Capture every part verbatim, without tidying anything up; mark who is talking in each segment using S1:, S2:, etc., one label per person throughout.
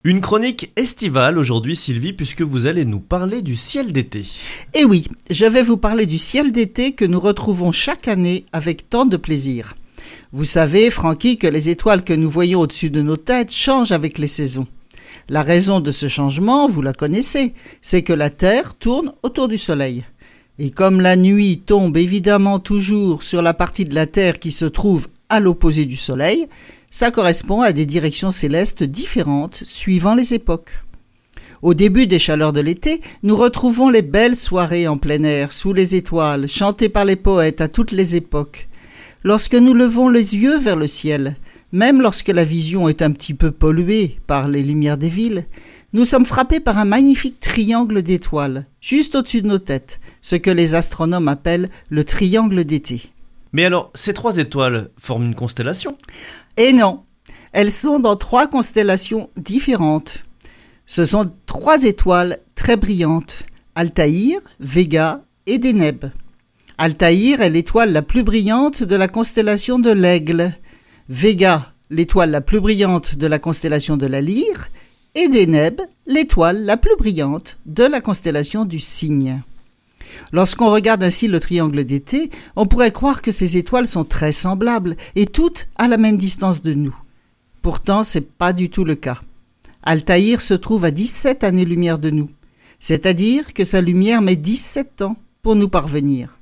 S1: Une chronique estivale aujourd'hui, Sylvie, puisque vous allez nous parler du ciel d'été.
S2: Eh oui, je vais vous parler du ciel d'été que nous retrouvons chaque année avec tant de plaisir. Vous savez, Francky, que les étoiles que nous voyons au-dessus de nos têtes changent avec les saisons. La raison de ce changement, vous la connaissez, c'est que la Terre tourne autour du Soleil. Et comme la nuit tombe évidemment toujours sur la partie de la Terre qui se trouve à l'opposé du Soleil, ça correspond à des directions célestes différentes suivant les époques. Au début des chaleurs de l'été, nous retrouvons les belles soirées en plein air, sous les étoiles, chantées par les poètes à toutes les époques. Lorsque nous levons les yeux vers le ciel, même lorsque la vision est un petit peu polluée par les lumières des villes, nous sommes frappés par un magnifique triangle d'étoiles, juste au-dessus de nos têtes, ce que les astronomes appellent le triangle d'été.
S1: Mais alors, ces trois étoiles forment une constellation ?
S2: Et non, elles sont dans trois constellations différentes. Ce sont trois étoiles très brillantes, Altaïr, Véga et Deneb. Altaïr est l'étoile la plus brillante de la constellation de l'Aigle, Véga, l'étoile la plus brillante de la constellation de la Lyre, et Deneb, l'étoile la plus brillante de la constellation du Cygne. Lorsqu'on regarde ainsi le triangle d'été, on pourrait croire que ces étoiles sont très semblables et toutes à la même distance de nous. Pourtant, ce n'est pas du tout le cas. Altaïr se trouve à dix-sept années-lumière de nous, c'est-à-dire que sa lumière met dix-sept ans pour nous parvenir.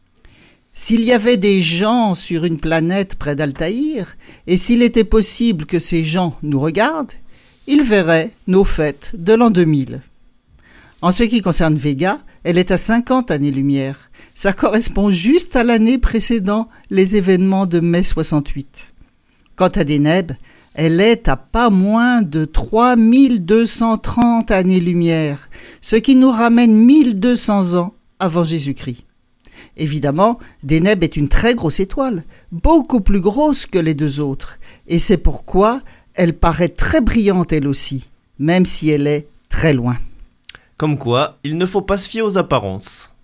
S2: S'il y avait des gens sur une planète près d'Altaïr, et s'il était possible que ces gens nous regardent, ils verraient nos fêtes de l'an deux mille. En ce qui concerne Véga, elle est à cinquante années-lumière. Ça correspond juste à l'année précédant les événements de mai soixante-huit. Quant à Deneb, elle est à pas moins de trois mille deux cent trente années-lumière, ce qui nous ramène mille deux cents ans avant Jésus-Christ. Évidemment, Deneb est une très grosse étoile, beaucoup plus grosse que les deux autres, et c'est pourquoi elle paraît très brillante elle aussi, même si elle est très loin.
S1: Comme quoi, il ne faut pas se fier aux apparences.